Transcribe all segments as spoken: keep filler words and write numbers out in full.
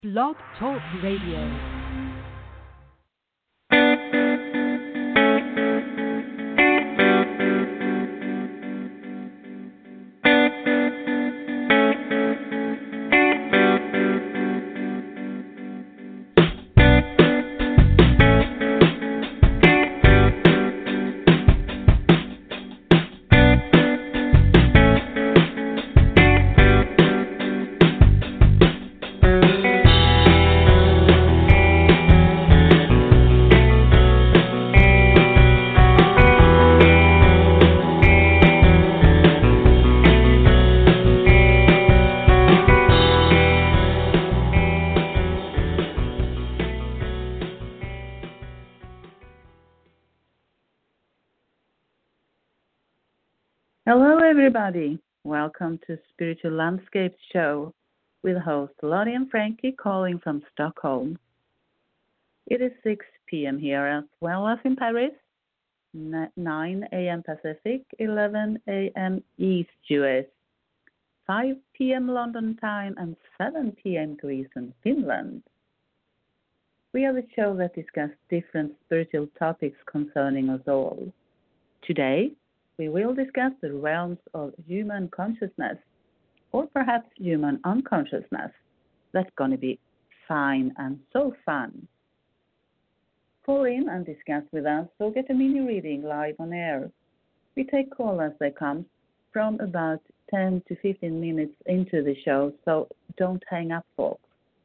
Blog Talk Radio. Hello, everybody. Welcome to Spiritual Landscape Show with host Lottie and Frankie calling from Stockholm. It is six p.m. here as well as in Paris, nine a.m. Pacific, eleven a.m. East U S, five p.m. London time, and seven p.m. Greece and Finland. We are the show that discusses different spiritual topics concerning us all. Today, we will discuss the realms of human consciousness, or perhaps human unconsciousness. That's going to be fine and so fun. Call in and discuss with us or get a mini reading live on air. We take calls as they come from about ten to fifteen minutes into the show, so don't hang up, folks.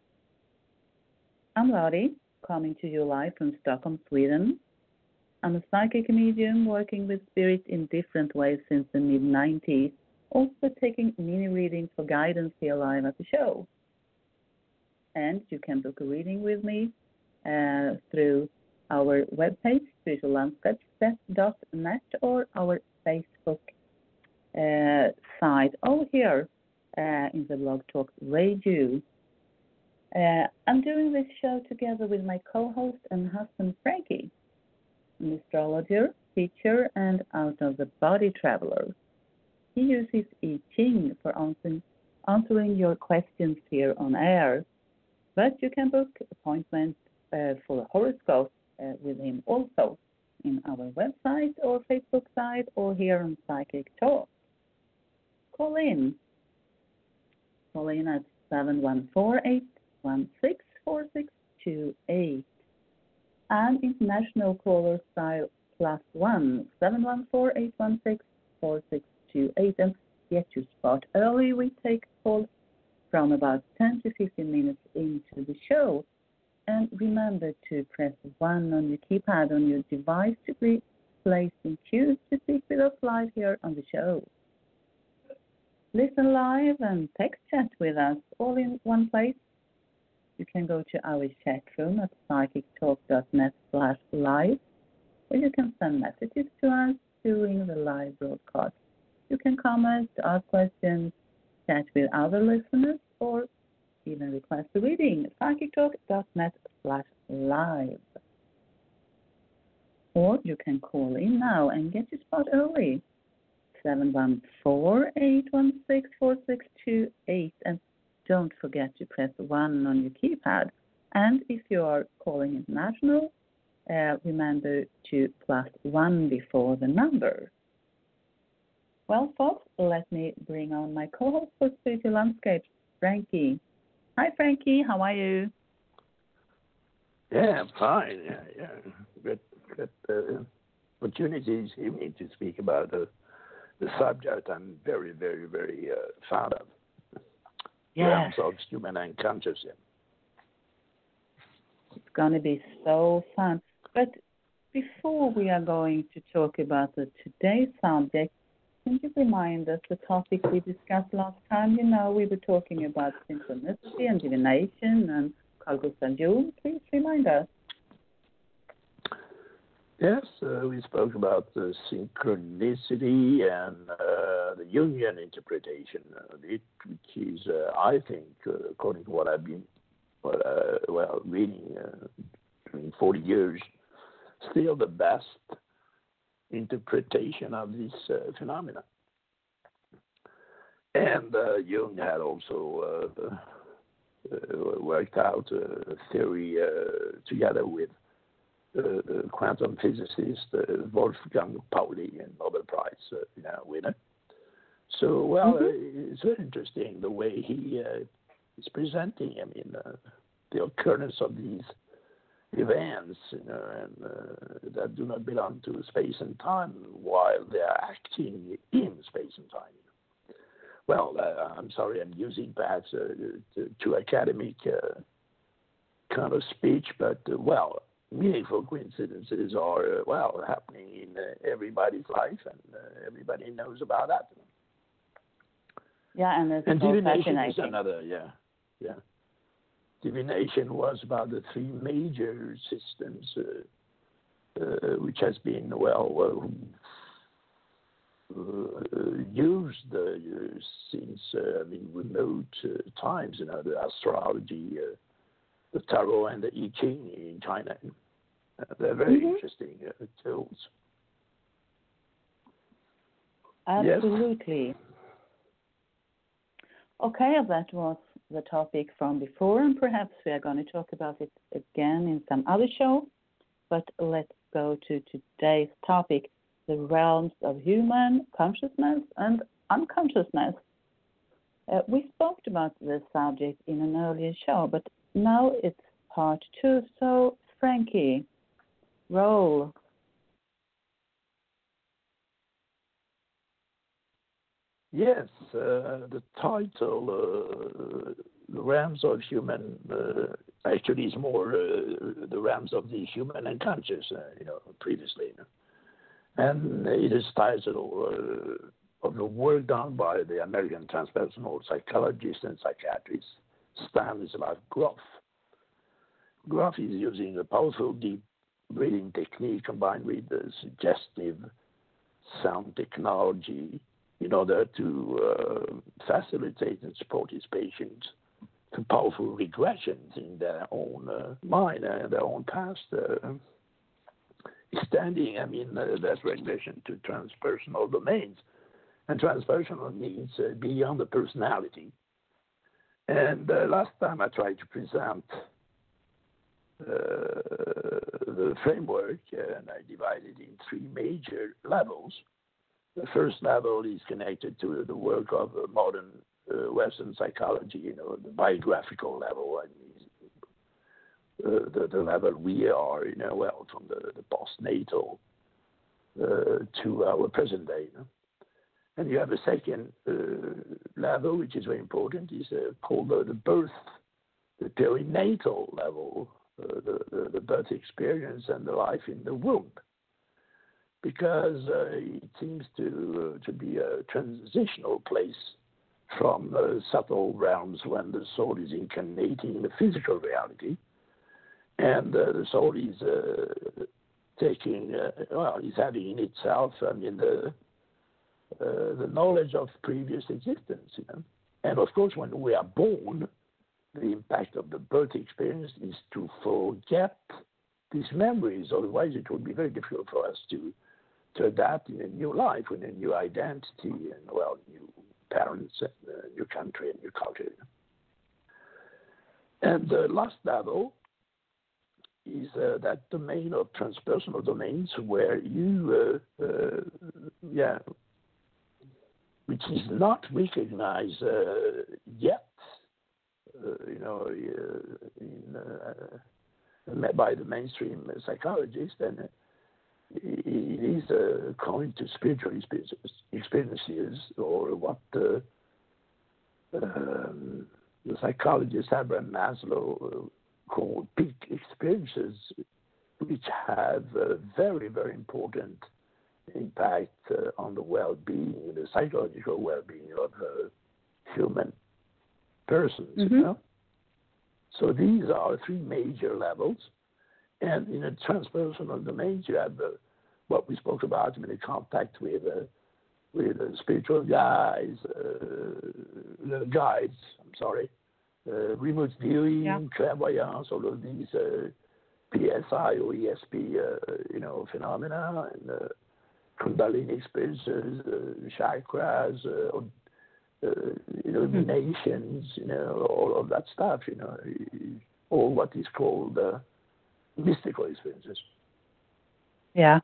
I'm Lottie, coming to you live from Stockholm, Sweden. I'm a psychic medium working with spirit in different ways since the mid nineties, also taking mini readings for guidance here live at the show. And you can book a reading with me uh, through our webpage, spiritual landscape dot net, or our Facebook uh, site over here uh, in the Blog Talk Radio. Uh, I'm doing this show together with my co-host and husband, Frankie, an astrologer, teacher, and out-of-the-body traveler. He uses I Ching for answering, answering your questions here on air, but you can book appointment uh, for a horoscope uh, with him also in our website or Facebook site or here on Psychic Talk. Call in. Call in at seven one four, eight one six, four six two eight. And international caller style plus one seven one four eight one six four six two eight. And get your spot early. We take calls from about ten to fifteen minutes into the show. And remember to press one on your keypad on your device to be placed in queue to speak with us live here on the show. Listen live and text chat with us all in one place. You can go to our chat room at psychic talk dot net slash live, or you can send messages to us during the live broadcast. You can comment, ask questions, chat with other listeners, or even request a reading at psychic talk dot net slash live. Or you can call in now and get your spot early, seven one four, eight one six, four six two eight, and don't forget to press one on your keypad. And if you are calling international, uh, remember to plus one before the number. Well, folks, let me bring on my co-host for Spiritual Landscape, Frankie. Hi, Frankie. How are you? Yeah, I'm fine. Yeah, yeah. Good, good uh, opportunities here to speak about uh, the subject I'm very, very, very uh, fond of. Yes. Realms of human unconsciousness. It's going to be so fun. But before we are going to talk about the today's subject, can you remind us the topic we discussed last time? You know, we were talking about synchronicity and divination and Carl Gustav Jung. Please remind us. Yes, uh, we spoke about the synchronicity and uh, the Jungian interpretation, uh, it, which is, uh, I think, uh, according to what I've been uh, well reading uh, during forty years, still the best interpretation of this uh, phenomena. And uh, Jung had also uh, uh, worked out a theory uh, together with uh, the quantum physicist uh, Wolfgang Pauli, and Nobel Prize uh, you know, winner. So, well, Mm-hmm. uh, it's very interesting the way he uh, is presenting, I mean, uh, the occurrence of these events, you know, and uh, that do not belong to space and time while they are acting in space and time. Well, uh, I'm sorry, I'm using perhaps uh, too academic uh, kind of speech, but uh, well, meaningful coincidences are uh, well happening in uh, everybody's life, and uh, everybody knows about that. Yeah, and it's And so divination is fascinating. another, yeah, yeah. Divination was about the three major systems, uh, uh, which has been well uh, uh, used uh, since uh, I mean remote uh, times. You know, the astrology, uh, the tarot, and the I Ching in China. Uh, they're very Mm-hmm. interesting uh, tools. Absolutely. Yes. Okay, that was the topic from before, and perhaps we are going to talk about it again in some other show. But let's go to today's topic, the realms of human consciousness and unconsciousness. Uh, we spoke about this subject in an earlier show, but now it's part two. So, Frankie, roll. Yes, uh, the title, uh, The Realms of Human, uh, actually is more uh, the realms of the human unconscious, uh, you know, previously. You know. And it is title uh, of the work done by the American transpersonal psychologist and psychiatrist Stanislav Grof. Grof is using a powerful deep breathing technique combined with the suggestive sound technology in order to uh, facilitate and support his patients to powerful regressions in their own uh, mind and their own past, uh, extending, I mean, uh, that regression to transpersonal domains. And transpersonal means uh, beyond the personality. And uh, last time I tried to present uh, the framework, and I divided in three major levels. The first level is connected to the work of uh, modern uh, Western psychology, you know, the biographical level, and uh, the, the level we are, you know, well, from the, the postnatal uh, to our present day. You know? And you have a second uh, level, which is very important, is uh, called uh, the birth, the perinatal level, uh, the, the, the birth experience and the life in the womb. Because uh, it seems to uh, to be a transitional place from uh, subtle realms when the soul is incarnating in the physical reality, and uh, the soul is uh, taking, uh, well, is having in itself, I mean, the uh, the knowledge of previous existence, you know. And of course, when we are born, the impact of the birth experience is to forget these memories. Otherwise, it would be very difficult for us to to adapt in a new life, with a new identity, and, well, new parents, and uh, new country, and new culture. And the last level is uh, that domain of transpersonal domains where you, uh, uh, yeah, which is not recognized uh, yet, uh, you know, uh, in, uh, by the mainstream psychologists, and uh, it is uh, going to spiritual experiences, or what the, um, the psychologist Abraham Maslow uh, called peak experiences, which have a very, very important impact uh, on the well-being, the psychological well-being of uh, human persons. Mm-hmm. You know? So these are three major levels. And in a transpersonal domains, you have uh, what we spoke about, I mean, the contact with uh, with uh, spiritual guides, uh, guides. I'm sorry, uh, remote viewing, Yeah. clairvoyance, all of these uh, P S I or E S P, uh, you know, phenomena, and uh, Kundalini experiences, uh, chakras, uh, uh, illuminations, you know, all of that stuff, you know, all what is called uh, mystical experiences. Yeah.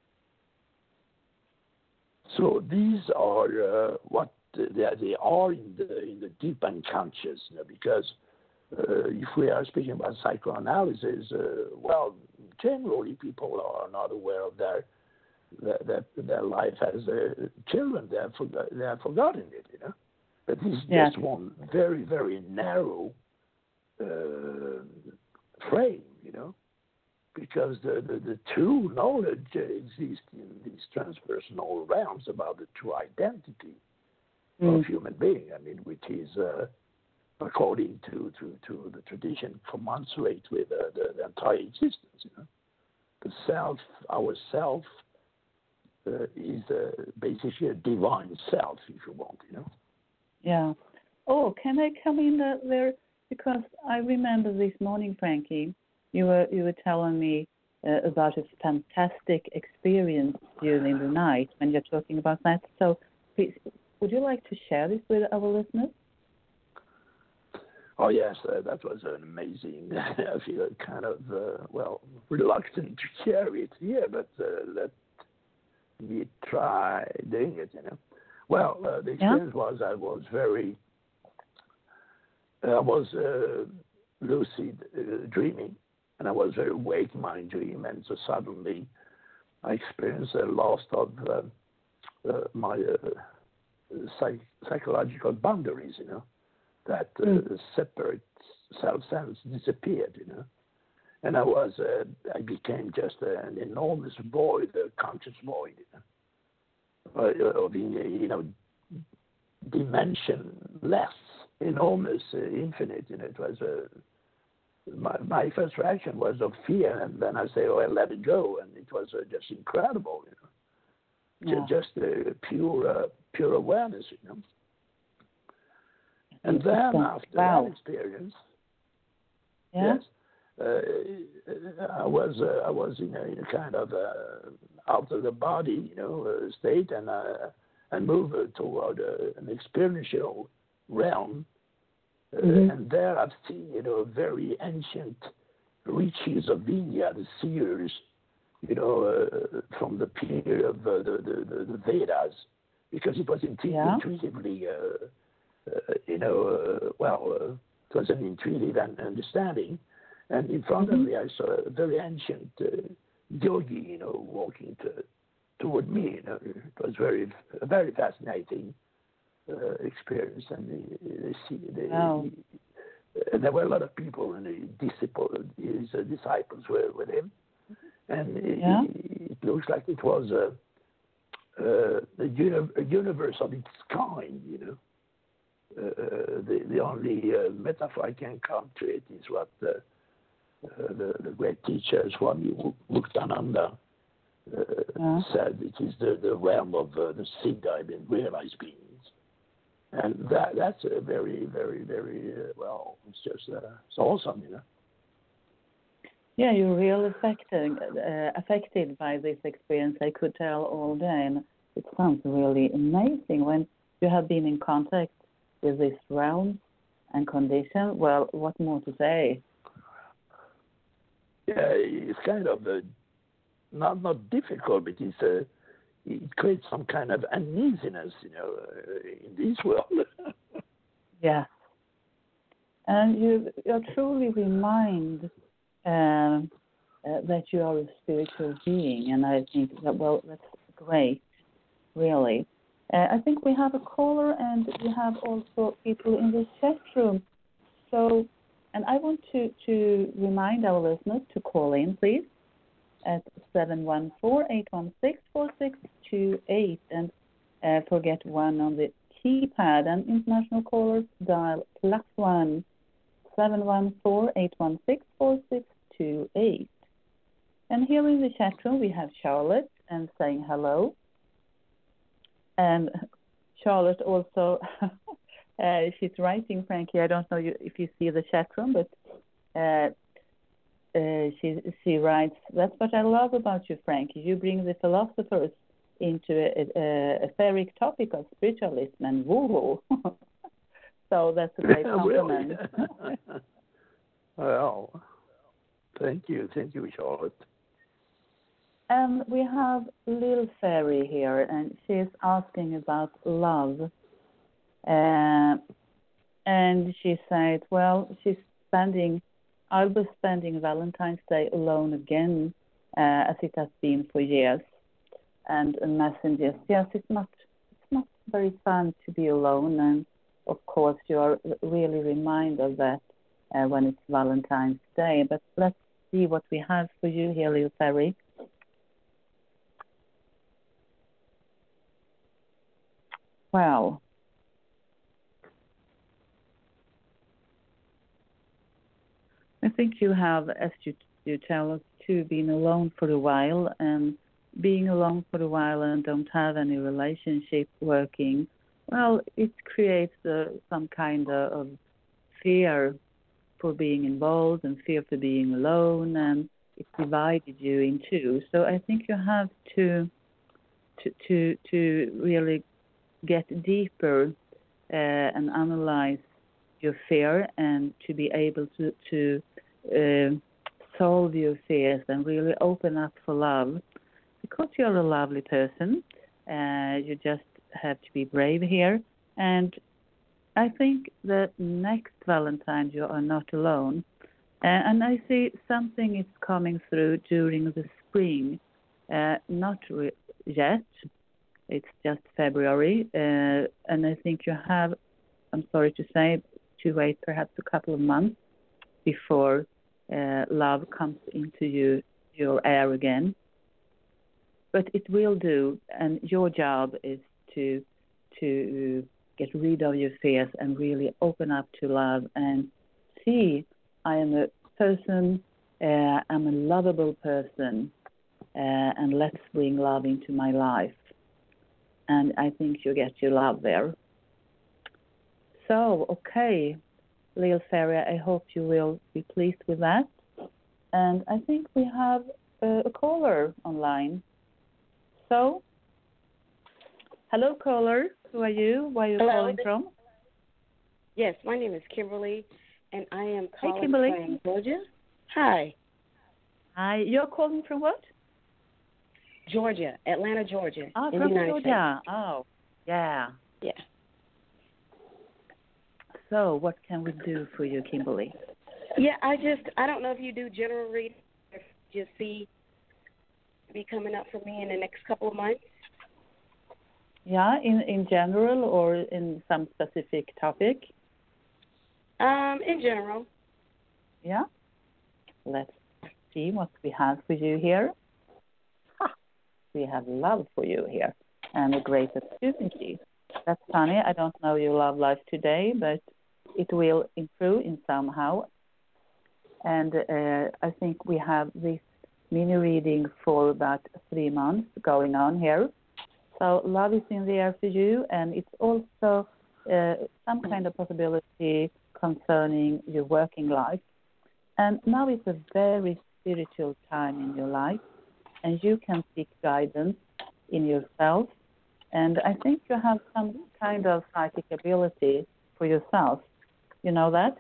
So these are uh, what they, they are in the in the deep unconscious, you know, because uh, if we are speaking about psychoanalysis, uh, well, generally people are not aware of their their, their, their life as uh, children. They have, forgot, they have forgotten it, you know. But this is Yeah. just one very, very narrow uh, frame, you know, because the, the, the true knowledge exists in these transpersonal realms about the true identity Mm. of human being. I mean, which is, uh, according to, to, to the tradition, commensurate with uh, the, the entire existence, you know. The self, our self, uh, is uh, basically a divine self, if you want, you know. Yeah. Oh, can I come in there? Because I remember this morning, Frankie, you were you were telling me uh, about a fantastic experience during the night when you're talking about that. So, please, would you like to share this with our listeners? Oh yes, uh, that was an amazing. I feel kind of uh, well reluctant to share it here, but uh, let me try doing it. You know, well, uh, the experience yeah. was I was very, I was uh, lucid uh, dreaming, and I was very awake in my dream, and so suddenly I experienced a loss of uh, uh, my uh, psych- psychological boundaries. You know. That uh, mm. separate self-sense disappeared, you know, and I was, uh, I became just an enormous void, a conscious void, you know, uh, of you know, dimensionless, enormous, uh, infinite. You know, it was uh, my my first reaction was of fear, and then I say, oh, I let it go, and it was uh, just incredible, you know, yeah. just uh, pure, uh, pure awareness, you know. And then after wow. that experience, yeah. yes, uh, I was uh, I was in a, in a kind of uh, out of the body, you know, uh, state, and uh, and moved uh, toward uh, an experiential realm, uh, mm-hmm. and there I've seen, you know, very ancient riches of India, the seers, you know, uh, from the period of uh, the, the the Vedas, because it was intu- yeah. intuitively. Uh, Uh, you know, uh, well, uh, it was an intuitive understanding. And in front mm-hmm. of me, I saw a very ancient uh, yogi, you know, walking to, toward me. You know, it was very, a very fascinating uh, experience. And they, they see, they, wow. he, uh, there were a lot of people, and the disciples, his uh, disciples were with him. And yeah. he, it looks like it was a, a, a, uni- a universe of its kind, you know. Uh, the, the only uh, metaphor I can come to it is what uh, uh, the, the great teacher Swami Muktananda uh, yeah. said. It is the, the realm of uh, the Siddha, I mean, realized beings. And that that's a very, very, very, uh, well, it's just uh, it's awesome, you know. Yeah, you're really affected, uh, affected by this experience, I could tell all day. And it sounds really amazing when you have been in contact with this realm and condition. Well, what more to say? Yeah, it's kind of uh, not not difficult, but it's, uh, it creates some kind of uneasiness, you know, uh, in this world. Yeah, and you you truly remind uh, uh, that you are a spiritual being, and I think that well, that's great, really. Uh, I think we have a caller, and we have also people in the chat room. So, and I want to, to remind our listeners to call in, please, at seven one four, eight one six, four six two eight, and uh, forget one on the keypad. And international callers dial plus one, seven one four, eight one six, four six two eight. And here in the chat room, we have Charlotte and saying hello. And Charlotte also, uh, she's writing, Frankie. I don't know you, if you see the chat room, but uh, uh, she she writes, that's what I love about you, Frankie. You bring the philosophers into a, a, a etheric topic of spiritualism and woo-woo. So that's a great compliment. Really? Well, thank you. Thank you, Charlotte. And we have Lil Fairy here, and she's asking about love. Uh, and she said, well, she's spending, I'll be spending Valentine's Day alone again, uh, as it has been for years. And a messenger, yes, it's not, it's not very fun to be alone. And of course, you are really reminded of that uh, when it's Valentine's Day. But let's see what we have for you here, Lil Fairy. Well, I think you have, as you, you tell us, too, been alone for a while, and being alone for a while and don't have any relationship working, well, it creates uh, some kind of, of fear for being involved and fear for being alone, and it divided you in two. So I think you have to to to, to really get deeper uh, and analyze your fear, and to be able to to uh, solve your fears and really open up for love, because you're a lovely person. Uh, you just have to be brave here, and I think that next Valentine you are not alone. Uh, and I see something is coming through during the spring, uh, not re- yet. It's just February, uh, and I think you have, I'm sorry to say, to wait perhaps a couple of months before uh, love comes into you, your air again. But it will do, and your job is to to get rid of your fears and really open up to love and see, I am a person, uh, I'm a lovable person, uh, and let's bring love into my life. And I think you get your love there. So, okay, Lil Fairy, I hope you will be pleased with that. And I think we have uh, a caller online. So, hello, caller. Who are you? Where are you Hello. calling from? Yes, my name is Kimberly, and I am calling Hey, Kimberly. from Georgia. Hi. Hi. You're calling from what? Georgia, Atlanta, Georgia, Oh, in from the United Georgia. Oh, yeah. States. Yeah. So, what can we do for you, Kimberly? Yeah, I just, I don't know if you do general reading, if you see be coming up for me in the next couple of months. Yeah, in, in general or in some specific topic? Um, in general. Yeah. Let's see what we have for you here. Ha! We have love for you here and a great opportunity. That's funny. I don't know your love life today, but it will improve in somehow. And uh, I think we have this mini reading for about three months going on here. So love is in the air for you, and it's also uh, some kind of possibility concerning your working life. And now is a very spiritual time in your life, and you can seek guidance in yourself. And I think you have some kind of psychic ability for yourself. You know that?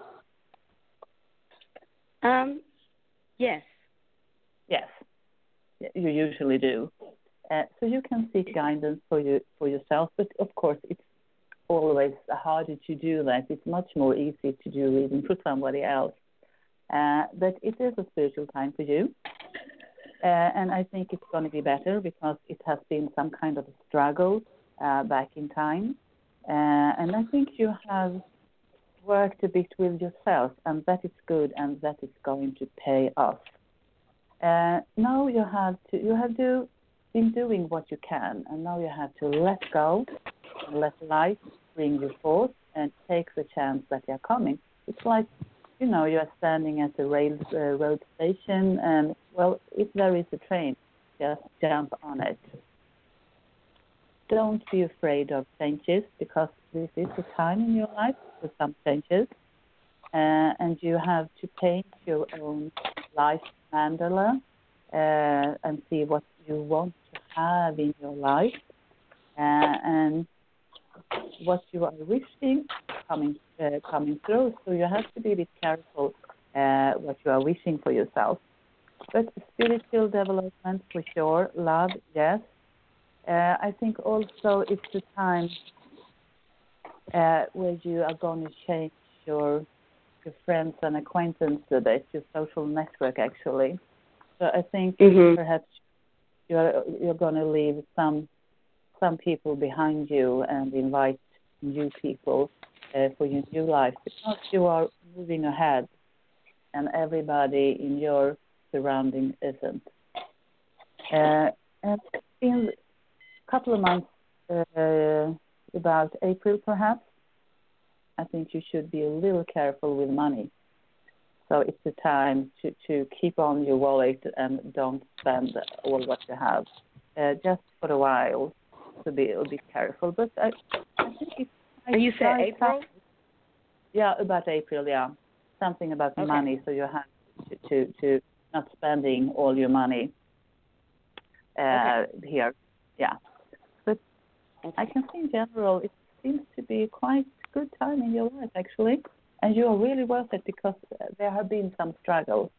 Um, yes. Yes, you usually do. Uh, so you can seek guidance for you for yourself, but of course it's always harder to do that. It's much more easy to do reading for somebody else. Uh, but it is a spiritual time for you, uh, and I think it's going to be better because it has been some kind of a struggle uh, back in time, uh, and I think you have worked a bit with yourself, and that is good, and that is going to pay off. Uh, now you have to you have to been doing what you can, and now you have to let go and let life bring you forth and take the chance that they are coming. It's like, you know, you are standing at the rail uh, road station, and well, if there is a train, just jump on it. Don't be afraid of changes, because this is a time in your life for some changes, uh, and you have to paint your own life mandala uh, and see what you want to have in your life, uh, and what you are wishing coming uh, coming through. So you have to be a bit careful uh, what you are wishing for yourself. But spiritual development for sure, love, yes. Uh, I think also it's the time uh, where you are going to change your your friends and acquaintances a bit, your social network actually. So I think Mm-hmm. perhaps you're you're going to leave some some people behind you and invite new people uh, for your new life, because you are moving ahead and everybody in your surrounding isn't. Uh, and in a couple of months, uh, about April perhaps, I think you should be a little careful with money. So it's the time to, to keep on your wallet and don't spend all what you have, uh, just for a while, to be a bit careful. But I, I think it's... And you said April? Yeah, about April, yeah. Something about Okay. money, so you have to, to, to not spending all your money uh, Okay. here. Yeah. But Okay. I can see in general it seems to be quite good time in your life, actually. And you are really worth it, because there have been some struggles.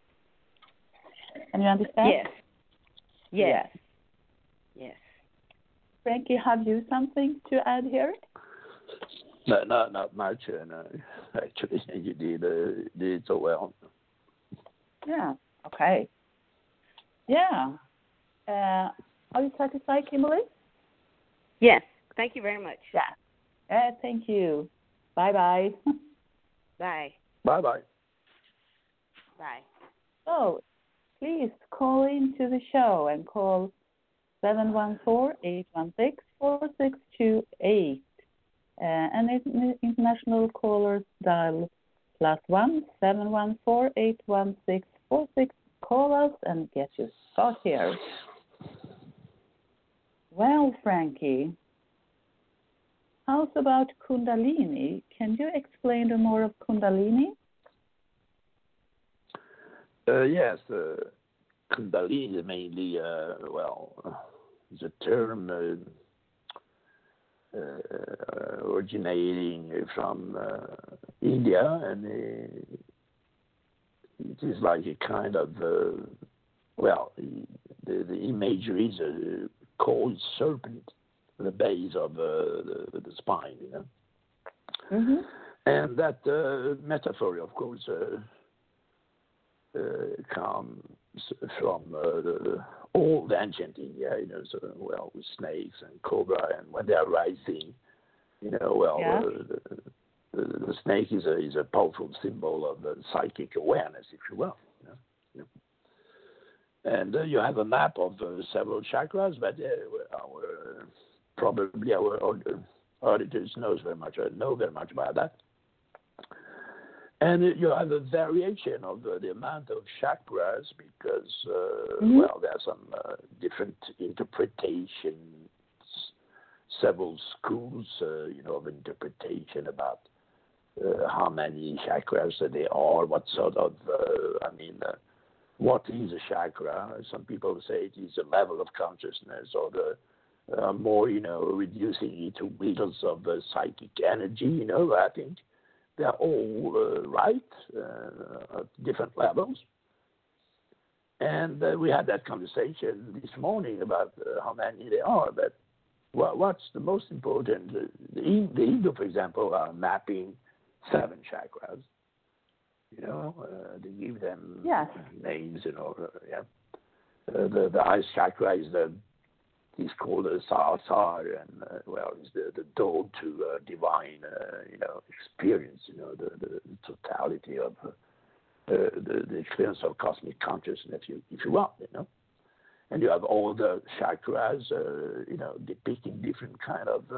Can you understand? Yes. Yes. Yes. Yes. Frankie, have you something to add here? No, not not much. Uh, no, actually, you did uh, did so well. Yeah. Okay. Yeah. Uh, are you satisfied, Kimberly? Yes. Thank you very much. Yeah. Uh, thank you. Bye bye. Bye. Bye bye. Bye. So, please call into the show and call seven one four, eight one six, four six two eight. Uh, and in, international callers dial plus one seven one four eight one six four six. Call us and get your spot here. Well, Frankie, how's about Kundalini? Can you explain more of Kundalini? Uh, yes, uh, Kundalini is mainly, uh, well, is a term uh, uh, originating from uh, India, and uh, it is like a kind of, uh, well, the, the imagery is a cold serpent at the base of uh, the, the spine, you know. Mm-hmm. And that uh, metaphor, of course, uh, uh, comes from uh, the old ancient India, you know, so, well, with snakes and cobra, and when they are rising, you know, well, Yeah. uh, the, the, the snake is a is a powerful symbol of uh, psychic awareness, if you will. You know? You know? And uh, you have a map of uh, several chakras, but uh, our, probably our auditors knows very much, uh, know very much about that. And you have a variation of uh, the amount of chakras, because, uh, mm-hmm. well, there are some uh, different interpretations, several schools, uh, you know, of interpretation about uh, how many chakras there are, what sort of, uh, I mean, uh, what is a chakra? Some people say it is a level of consciousness, or the uh, more, you know, reducing it to wheels of uh, psychic energy, you know, I think. They're all uh, right uh, at different levels. And uh, we had that conversation this morning about uh, how many there are. But well, what's the most important? Uh, the, the Hindu, for example, are mapping seven chakras. You know, uh, they give them yes. names, you know. Uh, yeah. Uh, the, the highest chakra is the He's called a Sahasar, and uh, well, it's the, the door to uh, divine, uh, you know, experience. You know, the, the, the totality of uh, the, the experience of cosmic consciousness, if you if you want, you know. And you have all the chakras, uh, you know, depicting different kind of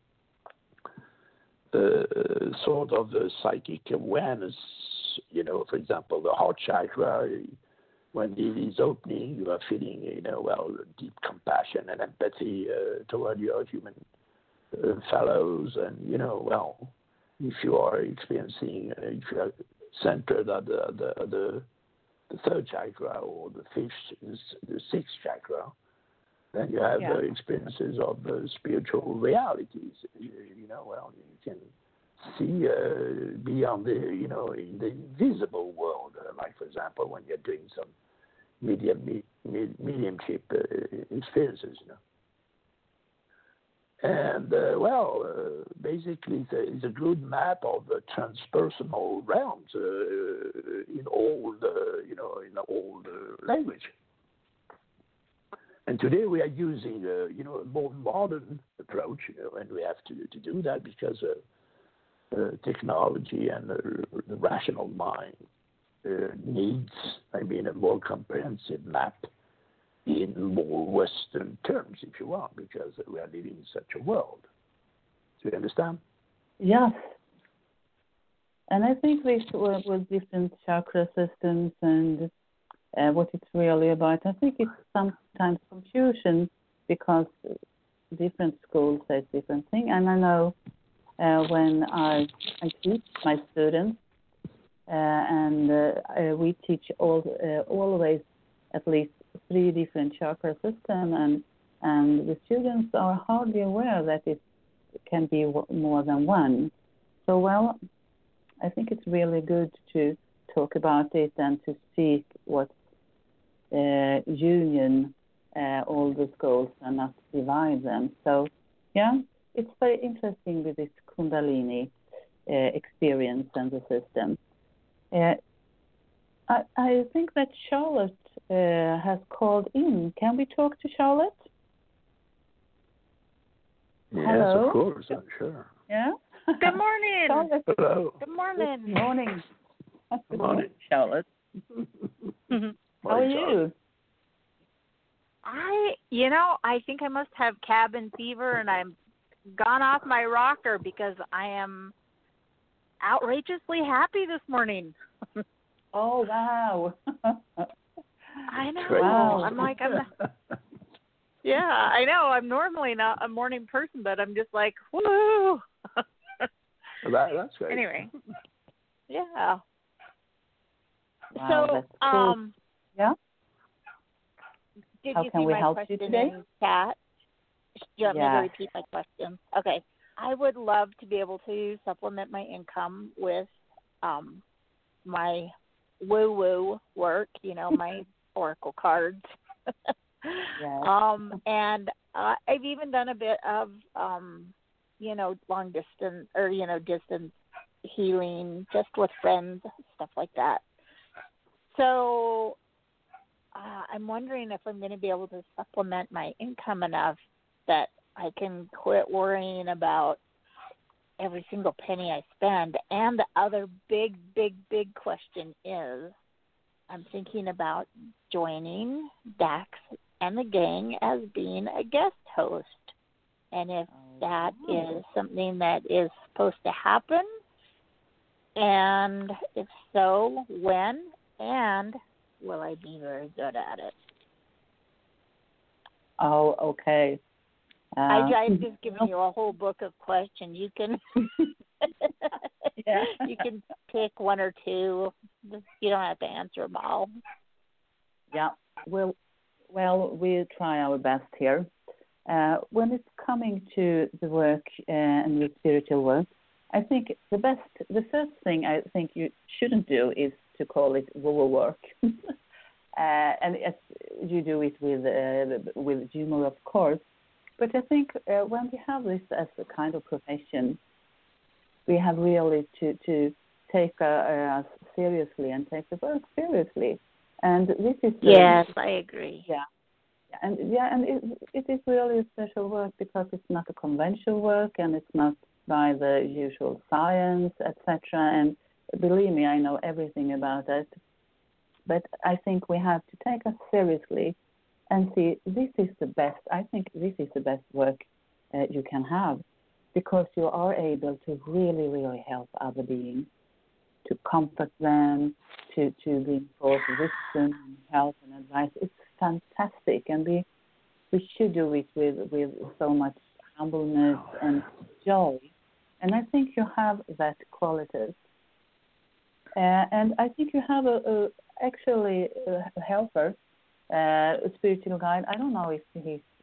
uh, uh, sort of uh, psychic awareness. You know, for example, the heart chakra. When it is opening, you are feeling, you know, well, deep compassion and empathy uh, toward your human uh, fellows. And, you know, well, if you are experiencing, uh, if you are centered at the, the, the, the third chakra or the fifth, the sixth chakra, Then you have Yeah. uh, experiences of uh, spiritual realities. You, you know, well, you can see uh, beyond the, you know, in the invisible world. Uh, like, for example, when you're doing some medium, me, mediumship uh, experiences, you know. And, uh, well, uh, basically it's a, it's a good map of the transpersonal realms uh, in all the, you know, in all the language. And today we are using, uh, you know, a more modern approach, you know, and we have to, to do that because uh, uh, technology and uh, the rational mind uh, needs, I mean, a more comprehensive map in more Western terms, if you want, because we are living in such a world. Do you understand? Yes. And I think this with, with different chakra systems and uh, what it's really about, I think it's sometimes confusion because different schools say different things. And I know uh, when I, I teach my students, uh, and uh, uh, we teach all uh, always at least three different chakra systems, and and the students are hardly aware that it can be w- more than one. So, well, I think it's really good to talk about it and to seek what uh, union uh, all the schools and not divide them. So, yeah, it's very interesting with this Kundalini uh, experience and the system. Uh, I, I think that Charlotte uh, has called in. Can we talk to Charlotte? Yes, Hello? of course, I'm sure. Yeah? Good morning. Charlotte. Hello. Good morning. Good morning. Good morning. Charlotte. How are you? I, you know, I think I must have cabin fever, and I'm gone off my rocker because I am outrageously happy this morning. Oh, wow. I know. Wow. I'm like, I'm not, yeah, I know. I'm normally not a morning person, but I'm just like, woo. that, that's great. Anyway, yeah. Wow, so, that's cool. um, Yeah? did How you can see we my help you question today? in chat? Do you want me Yeah. to repeat my question? Okay. I would love to be able to supplement my income with um, my woo-woo work, you know, my oracle cards. Yes. Um, and uh, I've even done a bit of, um, you know, long distance or, you know, distance healing just with friends, stuff like that. So uh, I'm wondering if I'm going to be able to supplement my income enough that I can quit worrying about every single penny I spend. And the other big, big, big question is I'm thinking about joining Dax and the gang as being a guest host. And if that is something that is supposed to happen, and if so, when, and will I be very good at it? Oh, okay. Uh, I, I've just given you a whole book of questions. You can yeah. you can pick one or two. You don't have to answer them all. Yeah. Well, well, we try our best here. Uh, when it's coming to the work uh, and the spiritual work, I think the best, the first thing I think you shouldn't do is to call it woo work. uh, and as you do it with uh, with humor, of course. But I think uh, when we have this as a kind of profession, we have really to, to take uh, uh, seriously and take the work seriously. And this is the, yes, I agree. Yeah, and yeah, and it, it is really a special work because it's not a conventional work and it's not by the usual science, et cetera. And believe me, I know everything about it. But I think we have to take us seriously and see this is the best. I think this is the best work uh, you can have because you are able to really, really help other beings, to comfort them, to, to bring forth wisdom and help and advice. It's fantastic, and we we should do it with, with so much humbleness and joy. And I think you have that qualities. Uh, and I think you have a, a actually a helper, uh, a spiritual guide. I don't know if he's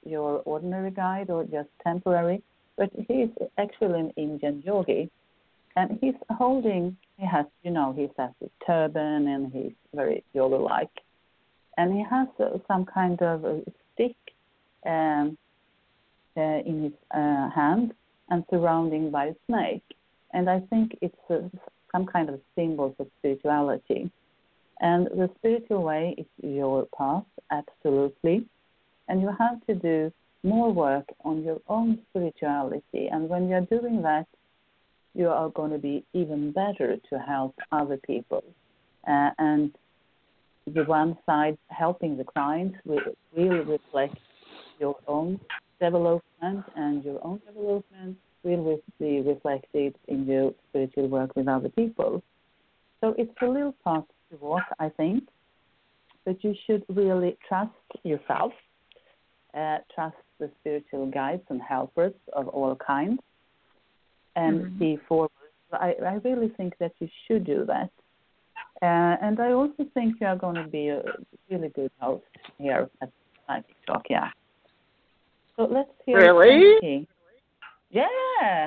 your ordinary guide or just temporary, but he's actually an Indian yogi, and he's holding, he has, you know, he has his turban and he's very yoga-like, and he has uh, some kind of a stick um, uh, in his uh, hand and surrounding by a snake, and I think it's uh, some kind of symbol for spirituality. And the spiritual way is your path, absolutely. And you have to do more work on your own spirituality. And when you're doing that, you are going to be even better to help other people. Uh, and the one side, helping the clients, will really reflect your own development, and your own development will be reflected in your spiritual work with other people. So it's a little path to walk, I think, but you should really trust yourself, uh, trust the spiritual guides and helpers of all kinds, and mm-hmm. be forward. I, I really think that you should do that. Uh, and I also think you are going to be a really good host here at Psychic Talk, yeah. So let's hear Really? Frankie. Yeah.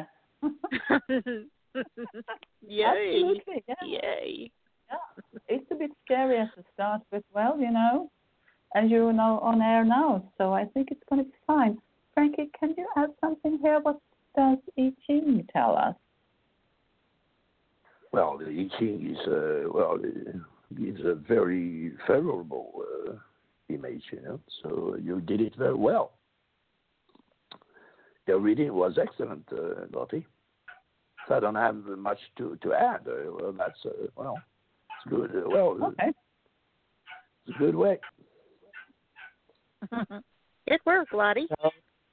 Yay. Absolutely, yeah. Yay. Yeah. It's a bit scary at the start, but well, you know, as you're now on air now, so I think it's going to be fine. Frankie, can you add something here? What does I Ching tell us? Well, the I Ching is, uh, well, gives a very favorable uh, image, you know, so you did it very well. Your reading was excellent, uh, Lottie. So I don't have much to, to add. Uh, well, that's, uh, well, it's good. Uh, well, okay. It's a good way. Good work, Lottie. So,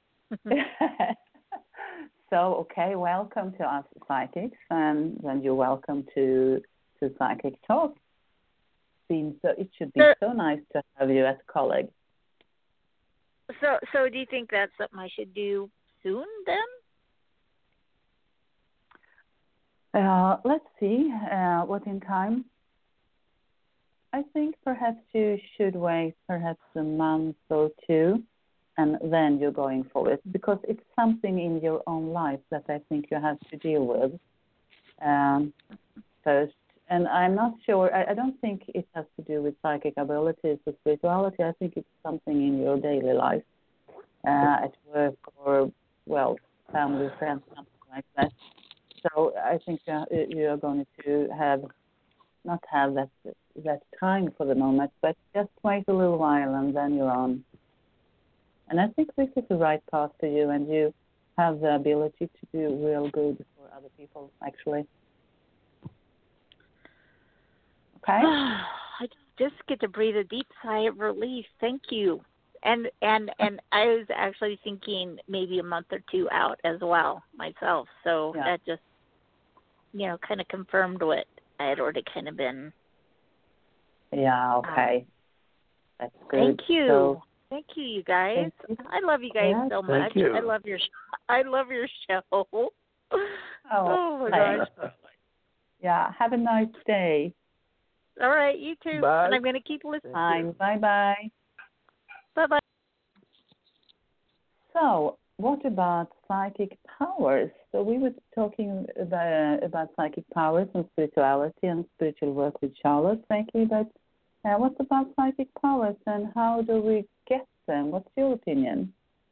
so, okay, welcome to us Psychics, and then you're welcome to to Psychic Talk. Seems so, it should be so, so nice to have you as a colleague. So, so do you think that's something I should do soon then? Uh, let's see, uh, what in time? I think perhaps you should wait perhaps a month or two, and then you're going forward, because it's something in your own life that I think you have to deal with um, first. And I'm not sure, I, I don't think it has to do with psychic abilities or spirituality. I think it's something in your daily life, uh, at work or, well, family, friends, something like that. So I think uh, you are going to have, not have that that time for the moment, but just wait a little while and then you're on. And I think this is the right path for you, and you have the ability to do real good for other people, actually. Okay? I just get to breathe a deep sigh of relief. Thank you. And and and I was actually thinking maybe a month or two out as well myself. So yeah. That just, you know, kind of confirmed what I had already kind of been. Yeah, okay. Um, That's good. Thank you. So, thank you, you guys. You. I love you guys yeah, so much. You. I love your I love your show. Oh, oh my thanks. gosh. Yeah, have a nice day. All right, you too. Bye. And I'm going to keep listening. Fine. Bye-bye. Bye-bye. So, what about psychic powers? So we were talking about, uh, about psychic powers and spirituality and spiritual work with Charlotte, thank you. But uh, what about psychic powers, and how do we get them? What's your opinion?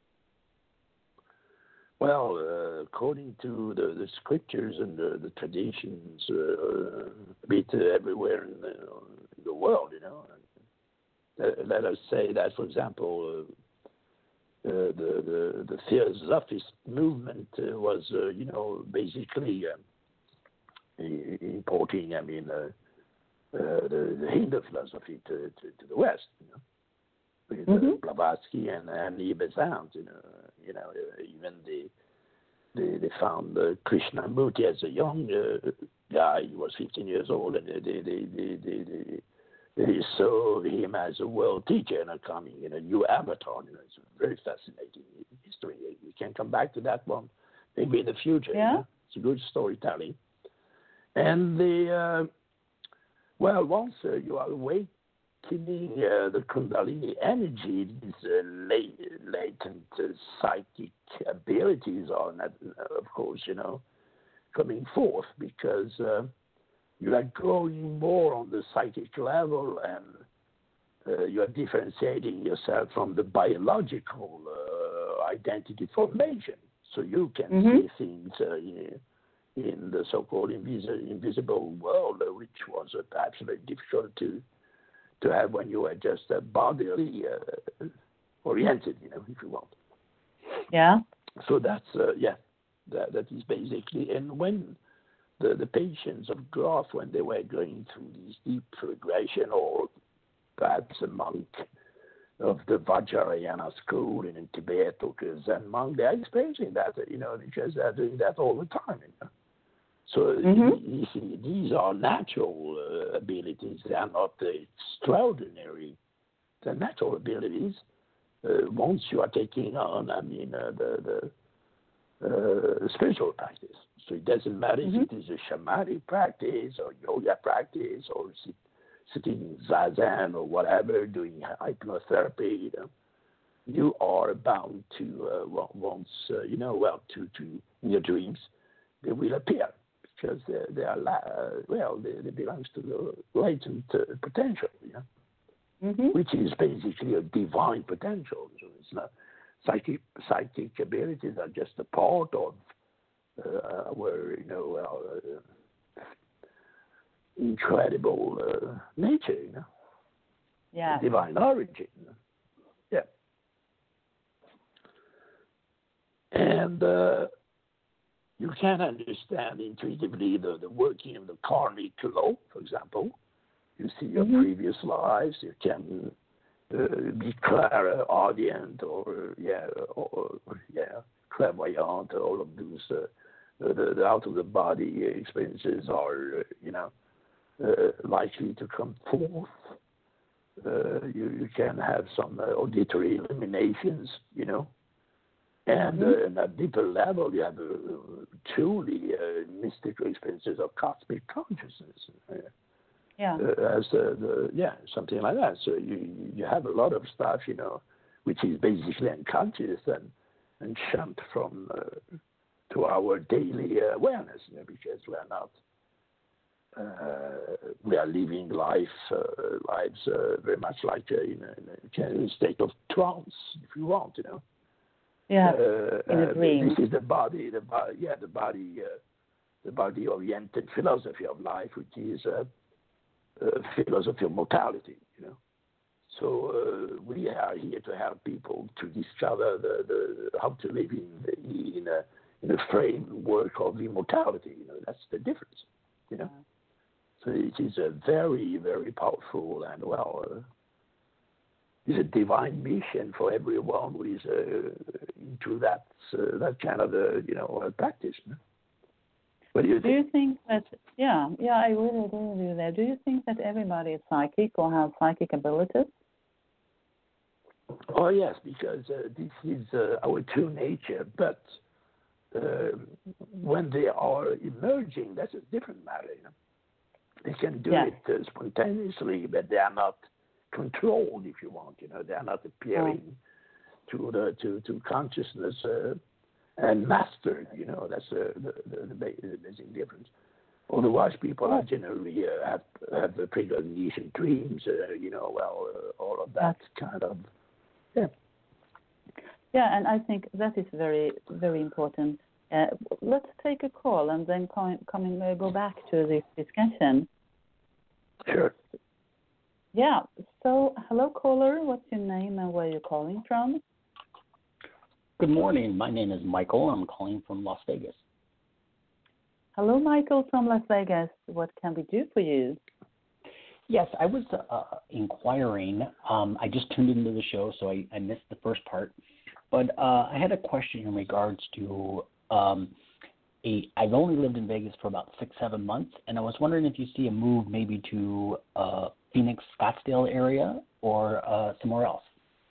Well, uh, according to the, the scriptures and the, the traditions, uh, a bit uh, everywhere in the, in the world, you know. Uh, let us say that, for example, uh, uh, the, the the Theosophist movement uh, was, uh, you know, basically uh, importing, I mean, uh, uh, the, the Hindu philosophy to, to, to the West, you know, with uh, mm-hmm. Blavatsky and and Ibn Sina, you know, you know, uh, even the They, they found uh, Krishnamurti as a young uh, guy. He was fifteen years old, and they they they they, they, they, they saw him as a world teacher and a coming in a new avatar. You know, it's a very fascinating history. We can come back to that one maybe in the future. Yeah, you know? It's a good storytelling. And the uh, well, once uh, you are awake awakening uh, the Kundalini energy, these uh, la- latent uh, psychic abilities are, not, of course, you know, coming forth because uh, you are growing more on the psychic level and uh, you are differentiating yourself from the biological uh, identity formation. So you can mm-hmm. see things uh, in, in the so-called invis- invisible world, uh, which was uh, perhaps very difficult to to have when you were just uh, bodily uh, oriented, you know, if you want. Yeah. So that's, uh, yeah, that, that is basically, and when the, the patients of Grof, when they were going through this deep regression, or perhaps a monk of the Vajrayana school in Tibet or Zen monk, they're experiencing that, you know, because they're doing that all the time, you know. So mm-hmm. you see, these are natural uh, abilities. They are not uh, extraordinary. They're natural abilities. Uh, once you are taking on, I mean, uh, the, the uh, spiritual practice. So it doesn't matter mm-hmm. if it is a shamanic practice or yoga practice or sit, sitting in zazen or whatever, doing hypnotherapy. You know, you are bound to uh, well, once uh, you know well to to in your dreams they will appear. Because they, they are, uh, well, they, they belongs to the latent uh, potential, you know, mm-hmm. which is basically a divine potential. So it's not psychic psychic abilities are just a part of uh, our, you know, uh, incredible uh, nature, you know, yeah, divine origin, yeah, and. Uh, You can understand intuitively the, the working of the karmic law, for example. You see your mm-hmm. previous lives. You can uh, be clairaudient or, yeah, or, yeah, clairvoyant. All of those uh, the, the out-of-the-body experiences are, uh, you know, uh, likely to come forth. Uh, you, you can have some uh, auditory illuminations, you know. And mm-hmm. uh, at a deeper level, you have uh, truly uh, mystical experiences of cosmic consciousness. Uh, yeah. Uh, as uh, the yeah, something like that. So you you have a lot of stuff, you know, which is basically unconscious and and shunned from uh, to our daily uh, awareness, you know, because we are not uh, we are living life uh, lives uh, very much like uh, in, a, in a kind of state of trance, if you want, you know. Yeah, uh, in a uh, dream. This is the body, the body, yeah, the body, uh, the body-oriented philosophy of life, which is uh, uh, philosophy of mortality, you know. So uh, we are here to help people to discover the, the how to live in the, in a in a framework of immortality. You know, that's the difference, you know. So it is a very, very powerful and well. Uh, It's a divine mission for everyone who is uh, into that uh, that kind of uh, you know uh, practice. No? What do you do think? you think that? Yeah, yeah, I really agree with you there. Do you think that everybody is psychic or has psychic abilities? Oh yes, because uh, this is uh, our true nature. But uh, when they are emerging, that's a different matter. You know? They can do yeah. it uh, spontaneously, but they are not controlled, if you want. You know, they are not appearing oh. to the to to consciousness uh, and mastered. You know, that's uh, the, the the basic difference. Otherwise, people oh. are generally uh, have have the precognition dreams. Uh, you know, well, uh, all of that That's, kind of yeah. Yeah, and I think that is very very important. Uh, let's take a call and then come coming uh, go back to this discussion. Sure. Yeah. So, hello, caller. What's your name and where you're calling from? Good morning. My name is Michael. I'm calling from Las Vegas. Hello, Michael from Las Vegas. What can we do for you? Yes, I was uh, inquiring. Um, I just tuned into the show, so I, I missed the first part. But uh, I had a question in regards to um, a. I've only lived in Vegas for about six, seven months, and I was wondering if you see a move maybe to uh, Phoenix, Scottsdale area, or uh, somewhere else.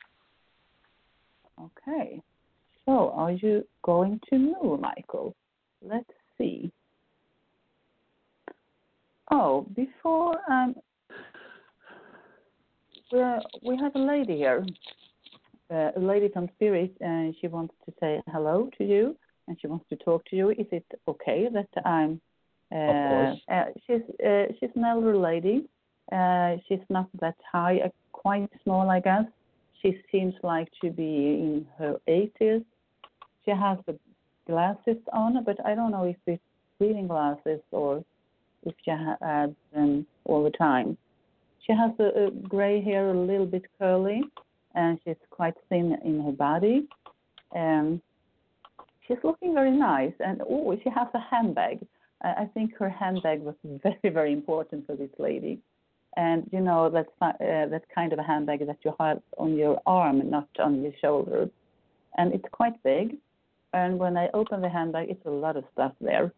Okay. So, are you going to move, Michael? Let's see. Oh, before um, we're, we have a lady here, uh, a lady from Spirit, and she wants to say hello to you, and she wants to talk to you. Is it okay that I'm? Uh, of course. Uh, she's uh, she's an elder lady. Uh, she's not that high, uh, quite small, I guess. She seems like to be in her eighties. She has the glasses on, but I don't know if it's reading glasses or if she has them all the time. She has a, a gray hair, a little bit curly, and she's quite thin in her body. Um, she's looking very nice, and oh, she has a handbag. I, I think her handbag was very, very important for this lady. And you know that's uh, that kind of a handbag that you have on your arm, not on your shoulder, and it's quite big. And when I open the handbag, it's a lot of stuff there.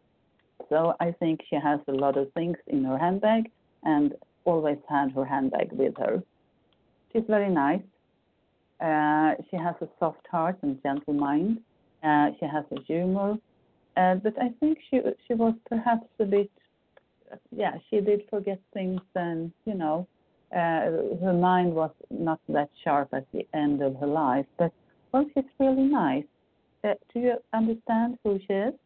So I think she has a lot of things in her handbag, and always had her handbag with her. She's very nice. Uh, she has a soft heart and gentle mind. Uh, she has a humor, uh, but I think she she was perhaps a bit. Yeah, she did forget things, and you know, uh, her mind was not that sharp at the end of her life. But well, she's really nice. Uh, do you understand who she is?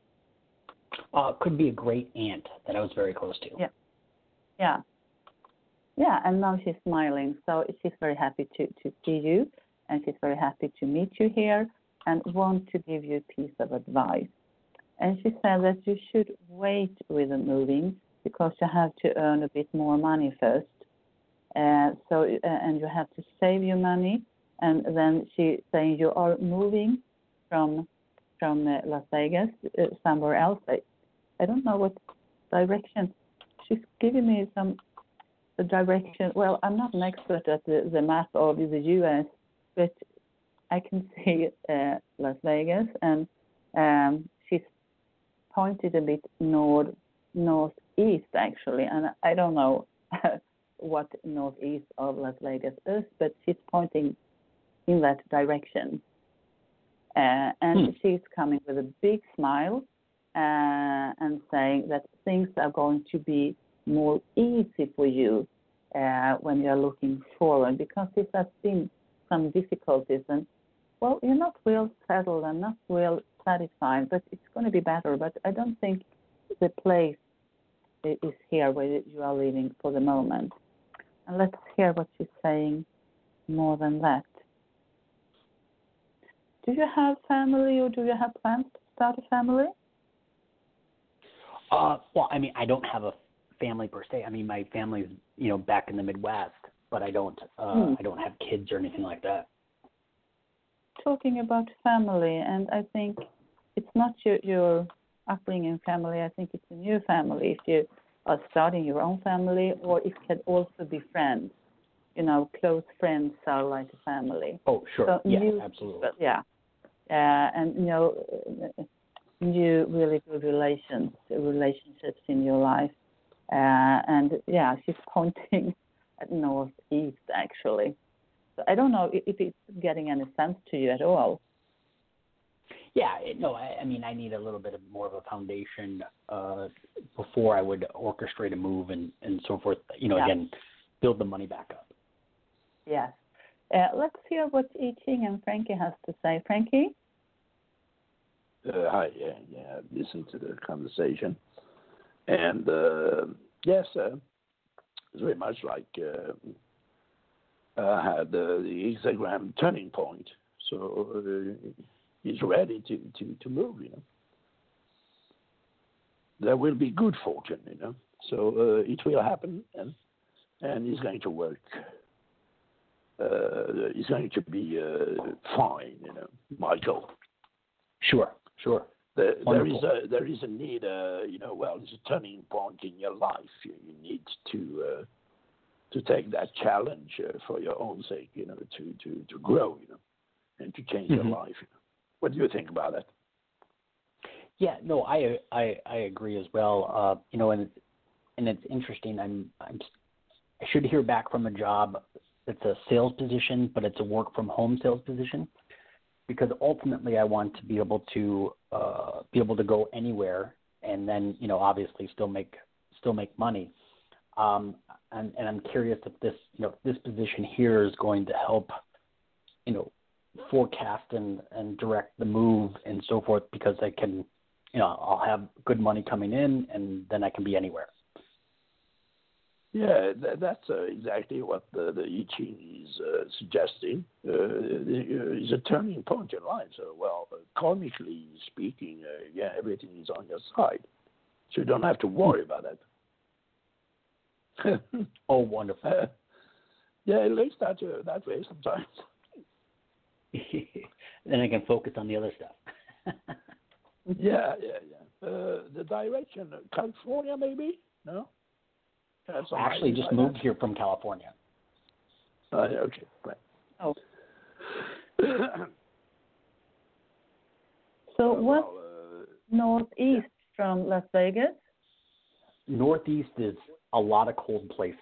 Uh, could be a great aunt that I was very close to. Yeah, yeah, yeah. And now she's smiling, so she's very happy to to see you, and she's very happy to meet you here, and want to give you a piece of advice. And she said that you should wait with the moving, because you have to earn a bit more money first. Uh, so uh, and you have to save your money. And then she saying you are moving from from uh, Las Vegas uh, somewhere else. I, I don't know what direction. She's giving me some the direction. Well, I'm not an expert at the, the map of the U S, but I can see uh, Las Vegas, and um, she's pointed a bit north northeast actually, and I don't know what northeast of Las Vegas is, but she's pointing in that direction. Uh, and hmm. she's coming with a big smile uh, and saying that things are going to be more easy for you uh, when you're looking forward, because it has been some difficulties, and well, you're not real settled and not real satisfied, but it's going to be better. But I don't think the place is here where you are living for the moment. And let's hear what she's saying more than that. Do you have family, or do you have plans to start a family? Uh, well, I mean, I don't have a family per se. I mean, my family's, you know, back in the Midwest, but I don't, uh, hmm. I don't have kids or anything like that. Talking about family, and I think it's not your, your upbringing family. I think it's a new family. If you are starting your own family, or it can also be friends. You know, close friends are like a family. Oh, sure. So yeah, new, absolutely. Yeah. Uh, and, you know, new really good relations, relationships in your life. Uh, and, yeah, she's pointing at northeast, actually. So I don't know if it's getting any sense to you at all. Yeah, it, no, I, I mean, I need a little bit of more of a foundation uh, before I would orchestrate a move and, and so forth. You know, yeah. Again, build the money back up. Yes. Uh, let's hear what I Ching and Frankie has to say. Frankie? Uh, hi, yeah, yeah, listen to the conversation. And, uh, yes, uh, it's very much like uh, I had uh, the Instagram turning point. So uh, he's ready to, to, to move, you know. There will be good fortune, you know. So uh, it will happen, and, and it's going to work. Uh, it's going to be uh, fine, you know, Michael. Sure, sure. There, there is a there is a need, uh, you know. Well, it's a turning point in your life. You, you need to uh, to take that challenge uh, for your own sake, you know, to, to, to grow, you know, and to change mm-hmm. your life. You know. What do you think about that? Yeah, no, I I, I agree as well. Uh, you know, and it's, and it's interesting. I'm I'm I should hear back from a job. It's a sales position, but it's a work from home sales position, because ultimately I want to be able to uh, be able to go anywhere, and then, you know, obviously still make still make money. Um, and, and I'm curious if this, you know, if this position information here is going to help, you know, forecast and, and direct the move and so forth, because I can, you know, I'll have good money coming in, and then I can be anywhere. Yeah, that, that's uh, exactly what the, the I Ching is uh, suggesting. Uh, it's a turning point in life. So, well, uh, karmically speaking, uh, yeah, everything is on your side. So you don't have to worry about it. Oh, wonderful. Uh, yeah, it looks that, uh, that way sometimes. Then I can focus on the other stuff. yeah, yeah, yeah. Uh, the direction, uh, California maybe? No? I actually just moved here from California. Uh, okay, right. Oh. So uh, what's well, uh, northeast from Las Vegas? Northeast is a lot of cold places.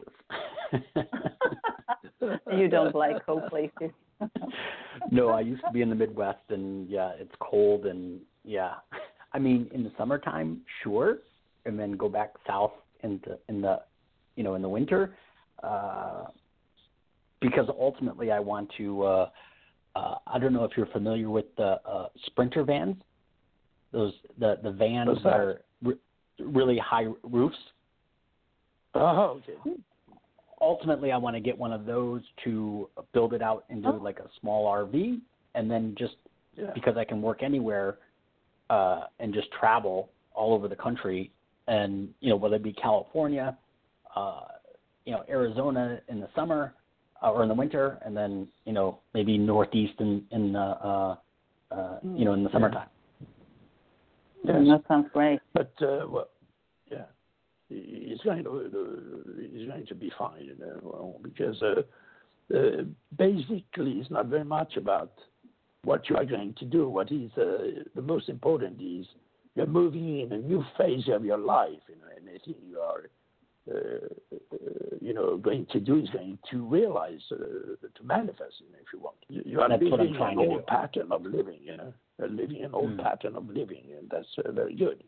You don't like cold places. No, I used to be in the Midwest, and yeah, it's cold, and yeah. I mean, in the summertime, sure, and then go back south into in the you know, in the winter, uh, because ultimately I want to, uh, uh, I don't know if you're familiar with the uh, Sprinter vans, those, the, the vans What's that that? are re- really high roofs. Oh, okay. Ultimately, I want to get one of those to build it out into Oh. like a small R V, and then just Yeah. because I can work anywhere uh, and just travel all over the country, and, you know, whether it be California, Uh, you know, Arizona in the summer uh, or in the winter, and then, you know, maybe Northeast in, in the, uh, uh, you know, in the summertime. Yes. Mm, that sounds great. But, uh, well, yeah, it's going to, uh, it's going to be fine, you know, well, because uh, uh, basically it's not very much about what you are going to do. What is uh, the most important is you're moving in a new phase of your life, you know, anything you are Uh, uh, you know, going to do is going to realize, uh, to manifest, you know, if you want. You, you are That's what I'm living trying an to old do. pattern of living, you know, You're living an old Mm. pattern of living, and that's uh, very good.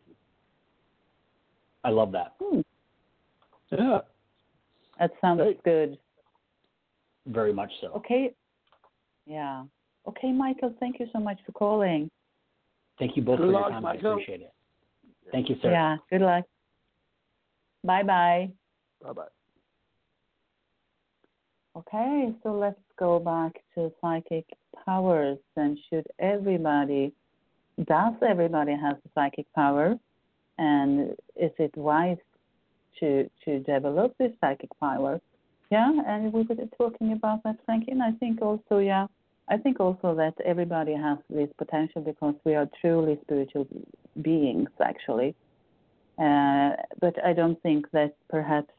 I love that. Hmm. Yeah. That sounds Great. good. Very much so. Okay. Yeah. Okay, Michael, thank you so much for calling. Thank you both Good for your luck, time. Michael. I appreciate it. Thank you, sir. Yeah, good luck. Bye-bye. Bye-bye. Okay, so let's go back to psychic powers. And should everybody, does everybody have a psychic power? And is it wise to to develop this psychic power? Yeah, and we were talking about that, Frankie. And I think also, yeah, I think also that everybody has this potential because we are truly spiritual beings, actually. Uh, but I don't think that perhaps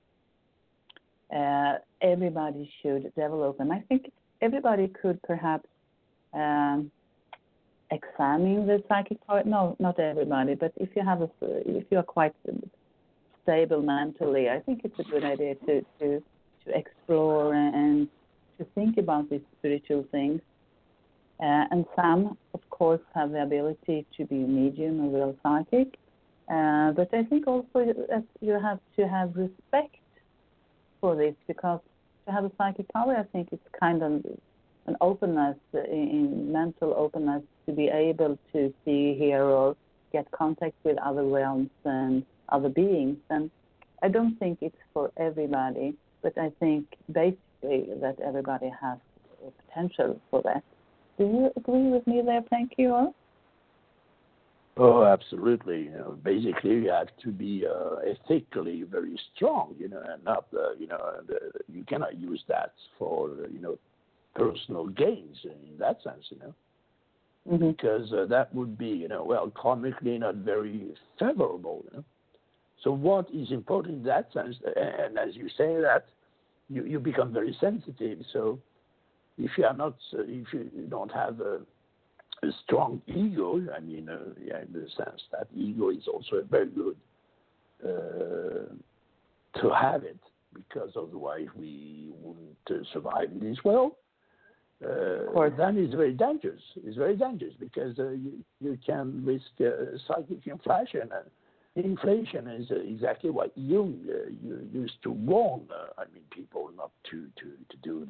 Uh, everybody should develop them. I think everybody could perhaps um, examine the psychic power. No, not everybody, but if you have a, if you are quite stable mentally, I think it's a good idea to to, to explore and to think about these spiritual things. Uh, and some, of course, have the ability to be medium or real psychic. Uh, but I think also that you have to have respect for this, because to have a psychic power, I think it's kind of an openness, in, in mental openness, to be able to see, hear, or get contact with other realms and other beings. And I don't think it's for everybody, but I think basically that everybody has a potential for that. Do you agree with me there, Frankie? Or? Oh, absolutely. You know, basically, you have to be uh, ethically very strong, you know, and not, uh, you know, the, you cannot use that for, you know, personal gains in that sense, you know, Mm-hmm. because uh, that would be, you know, well, karmically not very favorable, you know. So what is important in that sense, and as you say that, you, you become very sensitive. So if you are not, uh, if you don't have a a strong ego, I mean, uh, yeah, in the sense that ego is also very good uh, to have it, because otherwise we wouldn't uh, survive in this world. Uh, then it's very dangerous. It's very dangerous because uh, you, you can risk uh, psychic inflation. And inflation is uh, exactly what Jung uh, you used to warn. Uh, I mean, people not to, to, to do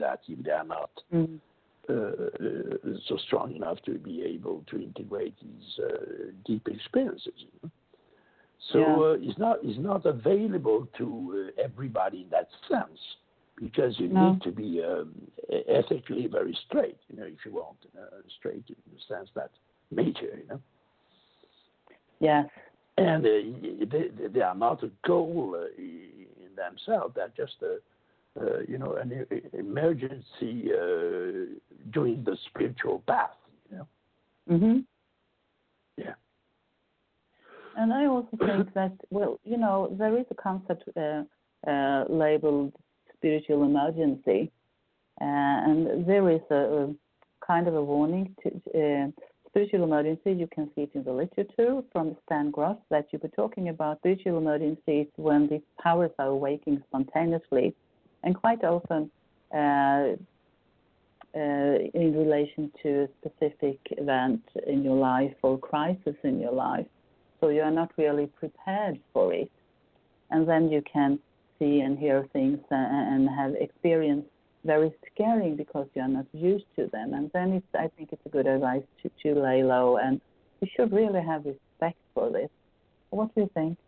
that if they are not mm. uh, so strong enough to be able to integrate these uh, deep experiences. You know? So yeah. uh, it's not it's not available to uh, everybody in that sense, because you no. need to be um, ethically very straight, you know, if you want, uh, straight in the sense that major, you know. Yes. And uh, they, they are not a goal uh, in themselves. They're just a, uh, you know, an emergency uh, during the spiritual path, you know. Mm-hmm. Yeah. And I also think that, well, you know, there is a concept uh, uh, labeled spiritual emergency, uh, and there is a, a kind of a warning to uh, spiritual emergency. You can see it in the literature from Stan Gross that you were talking about. Spiritual emergencies when these powers are awakening spontaneously, and quite often uh, uh, in relation to a specific event in your life or crisis in your life. So you are not really prepared for it. And then you can see and hear things and have experience very scary because you are not used to them. And then it's, I think it's a good advice to, to lay low, and you should really have respect for this. What do you think?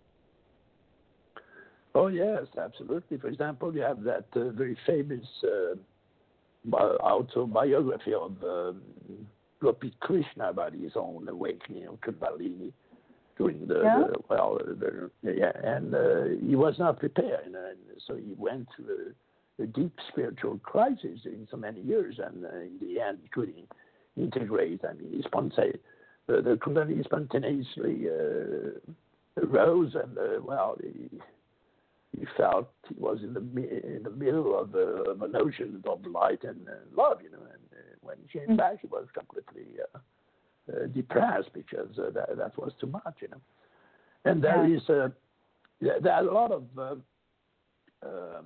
Oh, yes, absolutely. For example, you have that uh, very famous uh, autobiography of um, Gopi Krishna about his own awakening of Kundalini. During the, yeah. the well, the, yeah, and uh, he was not prepared, and so he went through a, a deep spiritual crisis in so many years, and uh, in the end, he couldn't integrate. I mean, he spontaneously, uh, the Kundalini spontaneously uh, arose, and uh, well, he, he felt he was in the in the middle of, uh, of an ocean of light and uh, love, you know. And uh, when he came mm-hmm. back, he was completely. Uh, Uh, depressed because uh, that, that was too much, you know. And there yeah. is uh, there are a lot of uh, um,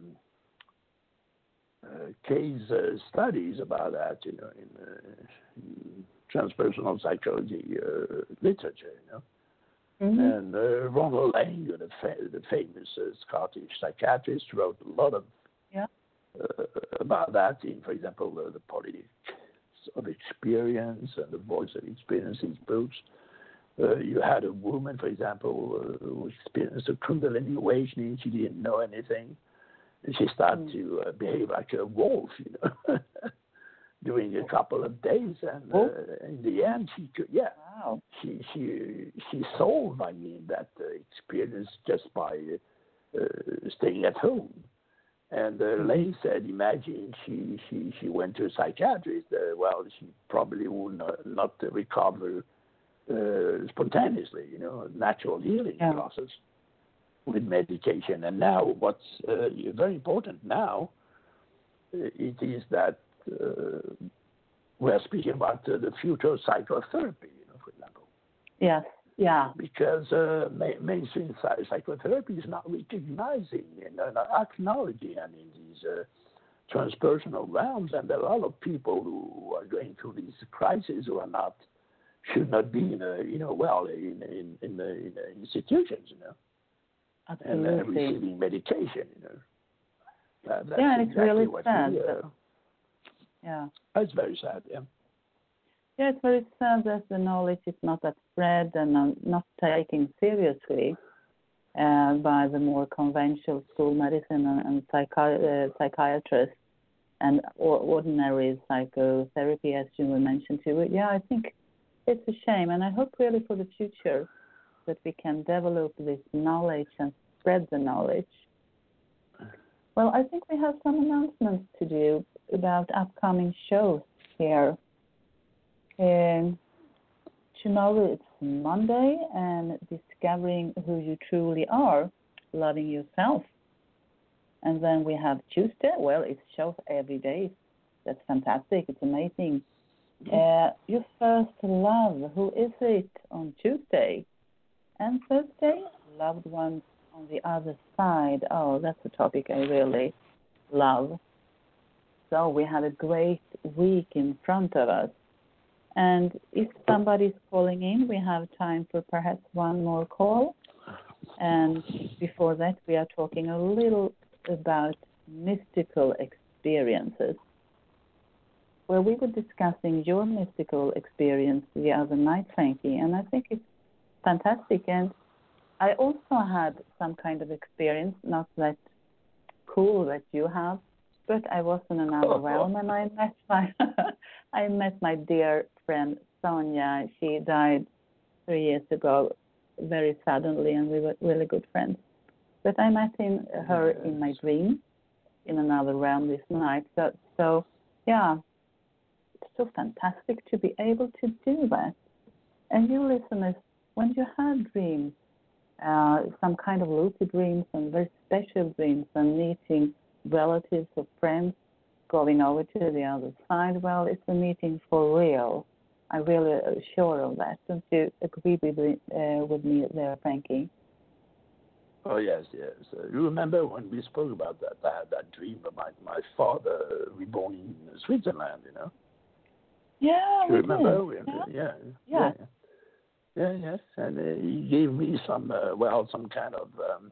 uh, case uh, studies about that, you know, in, uh, in transpersonal psychology uh, literature, you know. Mm-hmm. And uh, Ronald Laing, the, fa- the famous uh, Scottish psychiatrist, wrote a lot of yeah. uh, about that in, for example, uh, the politics of experience and the voice of experience in books. Uh, you had a woman, for example, uh, who experienced a Kundalini awakening. She didn't know anything. And she started mm. to uh, behave like a wolf, you know, during a couple of days. And uh, in the end, she could, yeah, wow. she she she solved, I mean, that uh, experience just by uh, staying at home. And uh, mm-hmm. Laing said, imagine she, she, she went to a psychiatrist. Uh, well, she probably would not, not recover uh, spontaneously, you know, natural healing yeah. process with medication. And now what's uh, very important now, uh, it is that uh, we're speaking about uh, the future of psychotherapy, you know, for example. Yes. Yeah, because uh, ma- mainstream psychotherapy is not recognizing and uh, not acknowledging, I mean, these uh, transpersonal realms, and there are a lot of people who are going through these crises who are not, should not be in, a, you know, well, in in in the, in the institutions, you know, absolutely, and uh, receiving medication, you know. Uh, that's yeah, and it's exactly really what sad. We, uh, yeah, it's very sad. Yeah. Yeah, it's very sad that the knowledge is not that spread and um, not taken seriously uh, by the more conventional school medicine and, and psychi- uh, psychiatrists and or ordinary psychotherapy, as you mentioned too. Yeah, I think it's a shame, and I hope really for the future that we can develop this knowledge and spread the knowledge. Well, I think we have some announcements to do about upcoming shows here. Um, tomorrow it's Monday, and discovering who you truly are, loving yourself. And then we have Tuesday. Well, it's shows every day. That's fantastic. It's amazing. Uh, your first love. Who is it on Tuesday? And Thursday, loved ones on the other side. Oh, that's a topic I really love. So we have a great week in front of us. And if somebody's calling in, we have time for perhaps one more call. And before that, we are talking a little about mystical experiences. where we were discussing your mystical experience the other night, Frankie, and I think it's fantastic. And I also had some kind of experience, not that cool that you have, but I was in another realm, and I met my I met my dear friend Sonia. She died three years ago, very suddenly, and we were really good friends. But I met in, her in my dream, in another realm this night. So, so yeah, it's so fantastic to be able to do that. And you listeners, when you have dreams, uh, some kind of lucid dreams and very special dreams and meeting relatives or friends, going over to the other side, well, it's a meeting for real. I'm really sure of that. Don't you agree with, uh, with me there, Frankie? Oh, yes, yes. Uh, you remember when we spoke about that, I had that dream of my, my father reborn in Switzerland, you know? Yeah, you remember? We, yeah. Yeah. Yeah. yeah. Yeah, yes. And uh, he gave me some, uh, well, some kind of, um,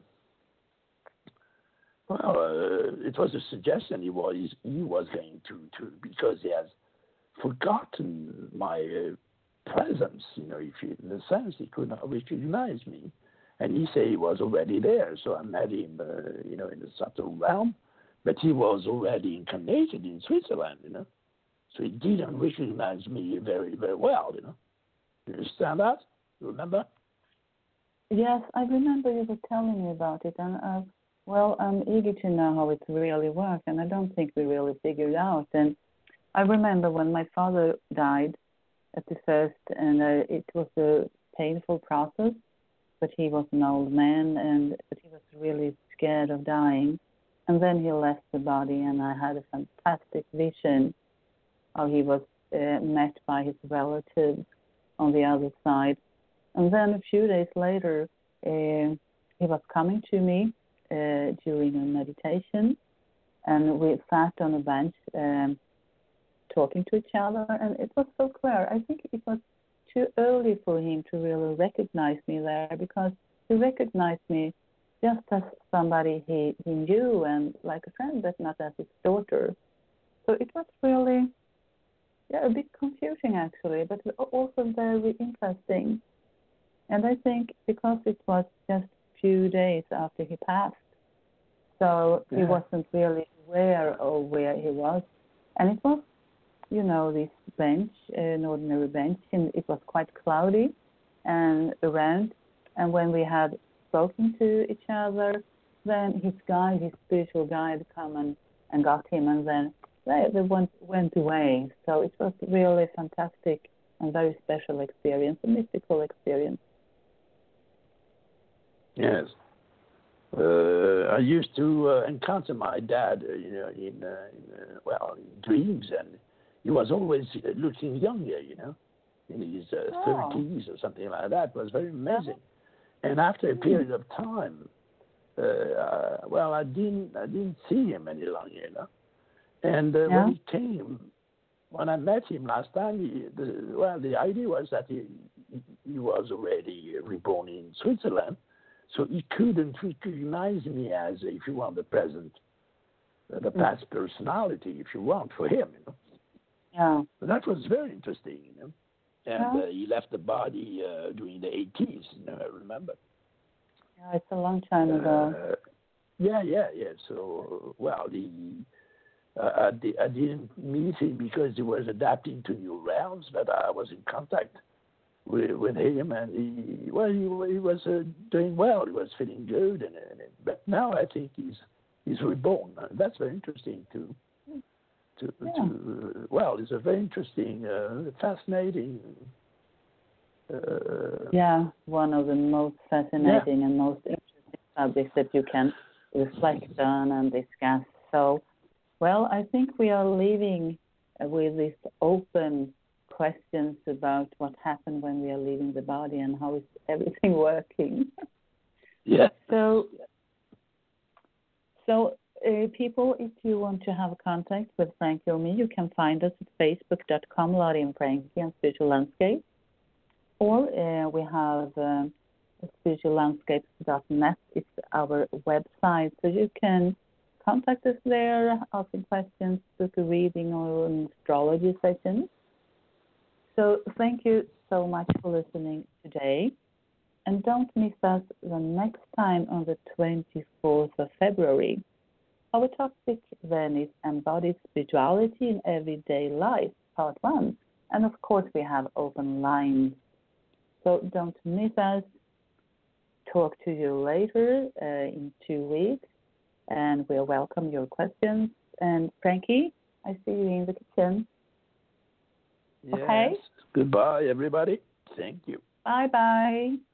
well, uh, it was a suggestion he was, he was going to, to, because he has forgotten my uh, presence, you know, if he, in a sense he could not recognize me. And he said he was already there, so I met him, uh, you know, in the subtle realm, but he was already incarnated in Switzerland, you know, so he didn't recognize me very, very well, you know. You understand that? You remember? Yes, I remember you were telling me about it, and uh, well, I'm eager to know how it really worked, and I don't think we really figured out. And I remember when my father died at the first, and uh, it was a painful process, but he was an old man, and but he was really scared of dying. And then he left the body, and I had a fantastic vision how he was uh, met by his relatives on the other side. And then a few days later, uh, he was coming to me uh, during a meditation, and we sat on a bench um, talking to each other, and it was so clear. I think it was too early for him to really recognize me there, because he recognized me just as somebody he, he knew and like a friend, but not as his daughter. So it was really yeah, a bit confusing actually, but also very interesting. And I think because it was just a few days after he passed, so yeah. He wasn't really aware of where he was. And it was, you know, this bench, an ordinary bench, and it was quite cloudy and around. And when we had spoken to each other, then his guide, his spiritual guide, come and, and got him, and then they, they went, went away. So it was really fantastic and very special experience, a mystical experience. Yes. Uh, I used to uh, encounter my dad, uh, you know, in, uh, in uh, well, in dreams, and he was always looking younger, you know, in his uh, oh. thirties or something like that. It was very amazing. Yeah. And after a period of time, uh, uh, well, I didn't, I didn't see him any longer, you know. And uh, yeah. when he came, when I met him last time, he, the, well, the idea was that he, he was already reborn in Switzerland, so he couldn't recognize me as, if you want, the present, uh, the past personality, if you want, for him, you know. Yeah. But that was very interesting, you know. And yeah. uh, he left the body uh, during the eighties, you know, I remember. Yeah, it's a long time ago. Uh, yeah, yeah, yeah. So, well, the uh, I, di- I didn't meet him because he was adapting to new realms, but I was in contact with, with him, and he, well, he, he was uh, doing well. He was feeling good, and, and but now I think he's he's reborn. That's very interesting too. To, yeah. to, well, it's a very interesting, uh, fascinating. Uh, yeah, one of the most fascinating yeah. and most interesting subjects that you can reflect on and discuss. So, well, I think we are leaving with these open questions about what happened when we are leaving the body and how is everything working. yeah. So, so. Uh, people, if you want to have contact with Frankie or me, you can find us at facebook dot com, Lottie and Frankie and Spiritual Landscape. Or uh, we have uh, spiritual landscapes dot net. It's our website. So you can contact us there, asking questions, book a reading or an astrology session. So thank you so much for listening today. And don't miss us the next time on the twenty-fourth of February. Our topic then is Embodied Spirituality in Everyday Life, Part one. And of course, we have open lines. So don't miss us. Talk to you later uh, in two weeks. And we'll welcome your questions. And Frankie, I see you in the kitchen. Yes. Okay? Goodbye, everybody. Thank you. Bye-bye.